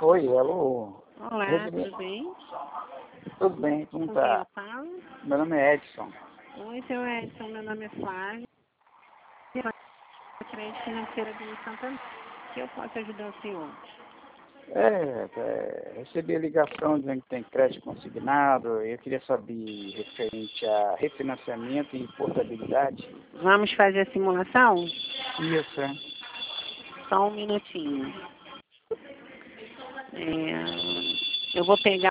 Oi, alô. Olá, Recebi... tudo bem? Tudo bem, como Com tá? quem eu falo? Meu nome é Edson. Oi, seu Edson, meu nome é Flávia. Eu sou da crédito financeira do Santander. Que eu posso ajudar o senhor? Recebi a ligação dizendo que tem crédito consignado. Eu queria saber referente a refinanciamento e portabilidade. Vamos fazer a simulação? Isso, é. Só um minutinho. Eu vou pegar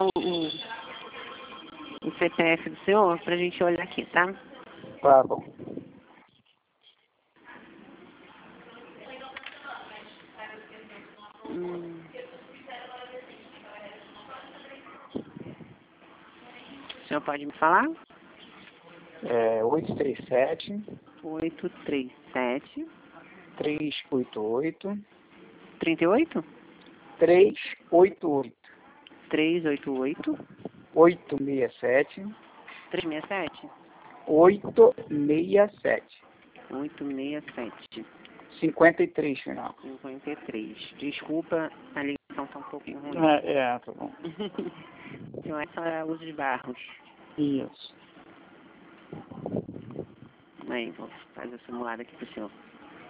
o CPF do senhor pra gente olhar aqui, tá? Tá bom. O senhor pode me falar? 837 837 388 38 388 388 867 367 867 867 53 final. 53. Desculpa, a ligação está um pouquinho ruim. Tá bom. Então, essa é uso de barros. Isso. Aí, vou fazer o simulado aqui pro senhor.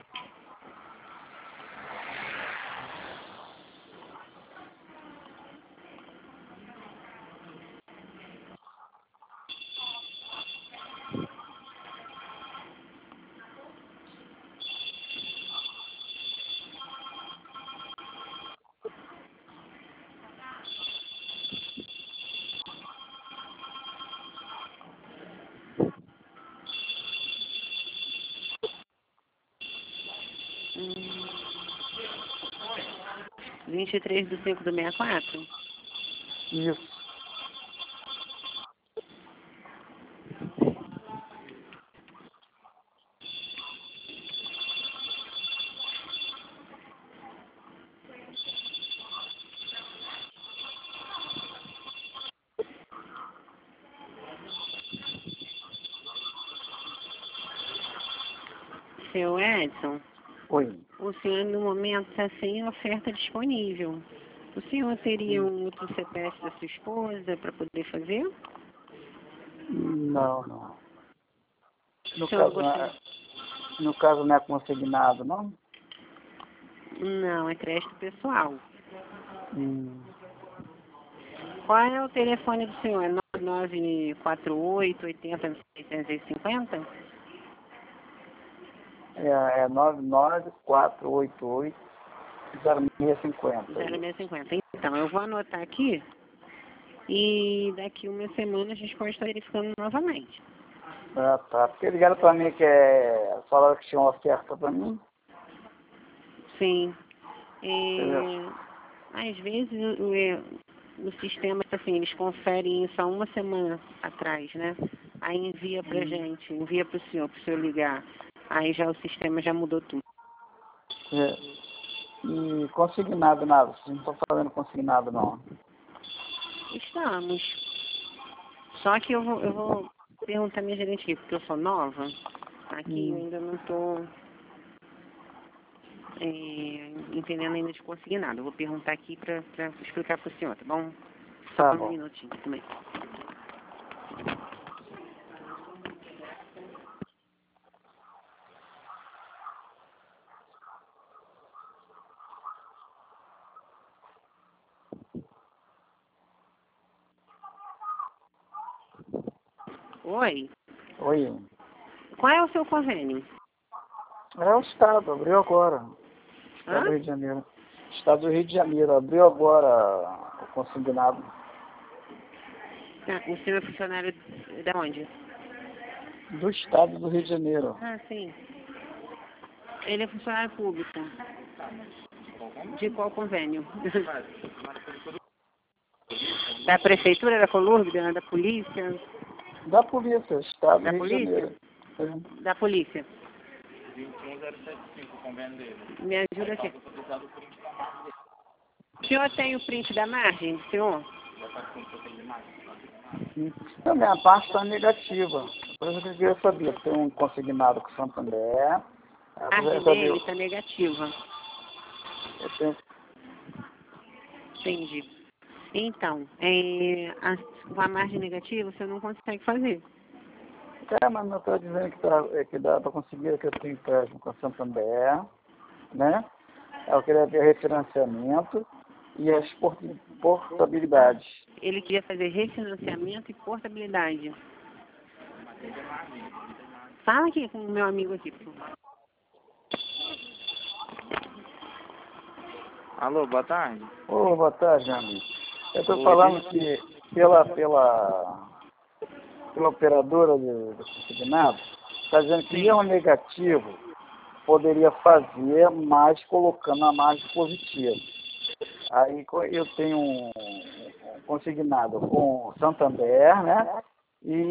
Hum. 23/5/64? Isso. Seu Edson, Oi. o senhor no momento está sem oferta disponível. O senhor teria um outro CPF da sua esposa para poder fazer? Não. O senhor gostaria... No caso não é consignado, não? Não, é crédito pessoal. Hum. Qual é o telefone do senhor? É 9948 80 650? É 99488 0650. 0650. Então, eu vou anotar aqui e daqui uma semana a gente pode estar verificando novamente. Ah, tá. Porque ligaram pra mim falaram que tinha uma oferta pra mim. Sim. Entendeu? Às vezes o sistema, assim, eles conferem isso há uma semana atrás, né? Aí envia pra gente, envia pro senhor ligar. Aí já o sistema já mudou tudo. E consignado nada, vocês não estão fazendo consignado não. Estamos. Só que eu vou perguntar à minha gerente aqui, porque eu sou nova. Aqui eu ainda não estou entendendo ainda de consignado. Eu vou perguntar aqui para explicar para o senhor, tá bom? Só Tá um bom. minutinho também. Oi. Oi. Qual é o seu convênio? É o Estado, abriu agora. Estado do Hã? Rio de Janeiro. Estado do Rio de Janeiro, abriu agora o consignado. Ah, o senhor é funcionário de onde? Do Estado do Rio de Janeiro. Ah, sim. Ele é funcionário público. De qual convênio? Da prefeitura, da Colurb, da polícia? Da polícia, Estado do Da Rio de polícia? Janeiro. Da polícia. 21075 o convênio dele. Me ajuda aqui. O senhor tem o print da margem, senhor? A minha parte está negativa. Por isso que eu queria saber. Tem um consignado com o Santander. A margem dele está negativa. Eu tenho... O Entendi. Então, com a margem negativa você não consegue fazer. Mas eu estou dizendo que dá para conseguir, que eu tenho empréstimo com a Santander, né? Eu queria ter refinanciamento e as portabilidades. Ele queria fazer refinanciamento e portabilidade. Fala aqui com o meu amigo aqui, por favor. Alô, boa tarde. Ô, boa tarde, meu amigo. Eu estou falando que pela operadora do consignado, está dizendo que erro negativo poderia fazer, mas colocando a margem positiva. Aí eu tenho um consignado com Santander, né? E